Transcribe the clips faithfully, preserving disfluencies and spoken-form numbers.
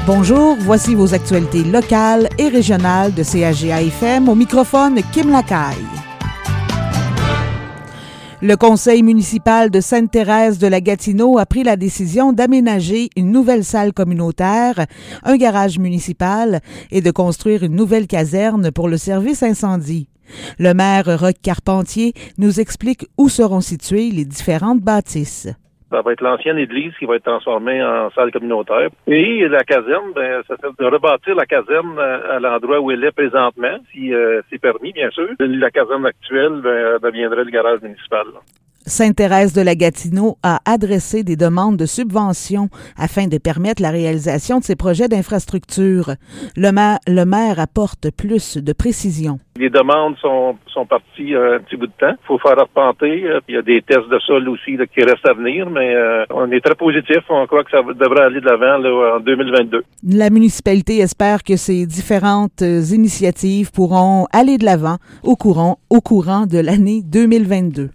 Bonjour, voici vos actualités locales et régionales de C H G A F M. Au microphone, Kim Lacaille. Le conseil municipal de Sainte-Thérèse de la Gatineau a pris la décision d'aménager une nouvelle salle communautaire, un garage municipal et de construire une nouvelle caserne pour le service incendie. Le maire Roch Carpentier nous explique où seront situées les différentes bâtisses. Ça va être l'ancienne église qui va être transformée en salle communautaire. Et la caserne, ben, ça fait de rebâtir la caserne à, à l'endroit où elle est présentement, si euh, c'est permis, bien sûr. La caserne actuelle ben, deviendrait le garage municipal. Là. Sainte-Thérèse de la Gatineau a adressé des demandes de subventions afin de permettre la réalisation de ces projets d'infrastructure. Le maire, le maire apporte plus de précision. Les demandes sont, sont parties un petit bout de temps. Il faut faire arpenter. Il y a des tests de sol aussi là, qui restent à venir, mais euh, on est très positif. On croit que ça devrait aller de l'avant là, en deux mille vingt-deux. La municipalité espère que ces différentes initiatives pourront aller de l'avant au courant, au courant de l'année deux mille vingt-deux.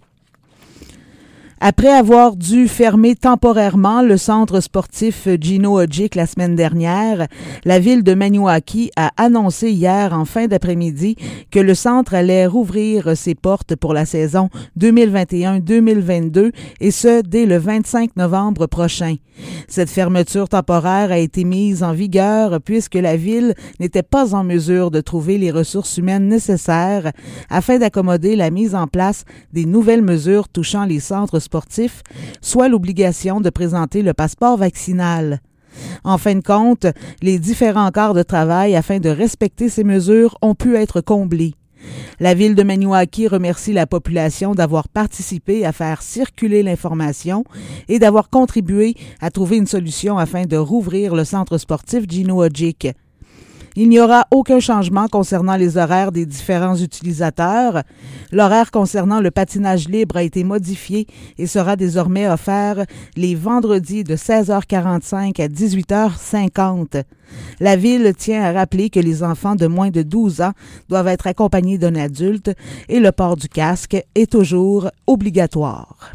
Après avoir dû fermer temporairement le centre sportif Gino Odjick la semaine dernière, la ville de Maniwaki a annoncé hier en fin d'après-midi que le centre allait rouvrir ses portes pour la saison deux mille vingt et un deux mille vingt-deux et ce, dès le vingt-cinq novembre prochain. Cette fermeture temporaire a été mise en vigueur puisque la ville n'était pas en mesure de trouver les ressources humaines nécessaires afin d'accommoder la mise en place des nouvelles mesures touchant les centres sportifs, soit l'obligation de présenter le passeport vaccinal. En fin de compte, les différents quarts de travail afin de respecter ces mesures ont pu être comblés. La ville de Maniwaki remercie la population d'avoir participé à faire circuler l'information et d'avoir contribué à trouver une solution afin de rouvrir le centre sportif Gino Odjick. Il n'y aura aucun changement concernant les horaires des différents utilisateurs. L'horaire concernant le patinage libre a été modifié et sera désormais offert les vendredis de seize heures quarante-cinq à dix-huit heures cinquante. La ville tient à rappeler que les enfants de moins de douze ans doivent être accompagnés d'un adulte et le port du casque est toujours obligatoire.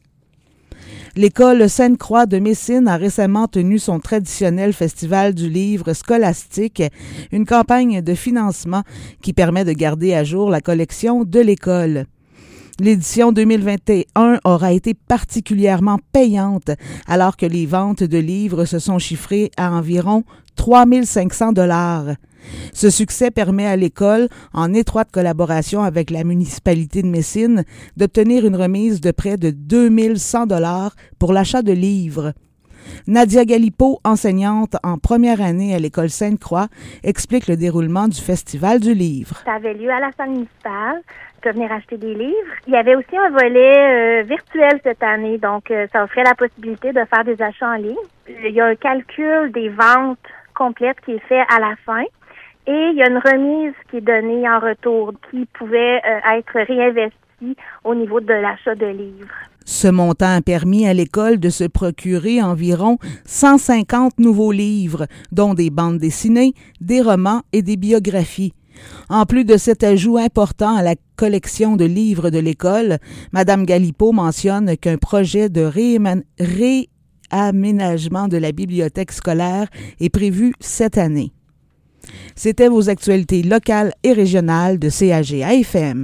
L'école Sainte-Croix de Messine a récemment tenu son traditionnel festival du livre scolastique, une campagne de financement qui permet de garder à jour la collection de l'école. L'édition deux mille vingt et un aura été particulièrement payante alors que les ventes de livres se sont chiffrées à environ trois mille cinq cents dollars. Ce succès permet à l'école, en étroite collaboration avec la municipalité de Messine, d'obtenir une remise de près de deux mille cent dollars pour l'achat de livres. Nadia Galipo, enseignante en première année à l'école Sainte-Croix, explique le déroulement du Festival du livre. Ça avait lieu à la salle municipale. Tu peux venir acheter des livres. Il y avait aussi un volet euh, virtuel cette année, donc euh, ça offrait la possibilité de faire des achats en ligne. Il y a un calcul des ventes complètes qui est fait à la fin. Et il y a une remise qui est donnée en retour qui pouvait euh, être réinvestie au niveau de l'achat de livres. Ce montant a permis à l'école de se procurer environ cent cinquante nouveaux livres, dont des bandes dessinées, des romans et des biographies. En plus de cet ajout important à la collection de livres de l'école, Mme Galipo mentionne qu'un projet de rééman- réaménagement de la bibliothèque scolaire est prévu cette année. C'était vos actualités locales et régionales de C H G A F M.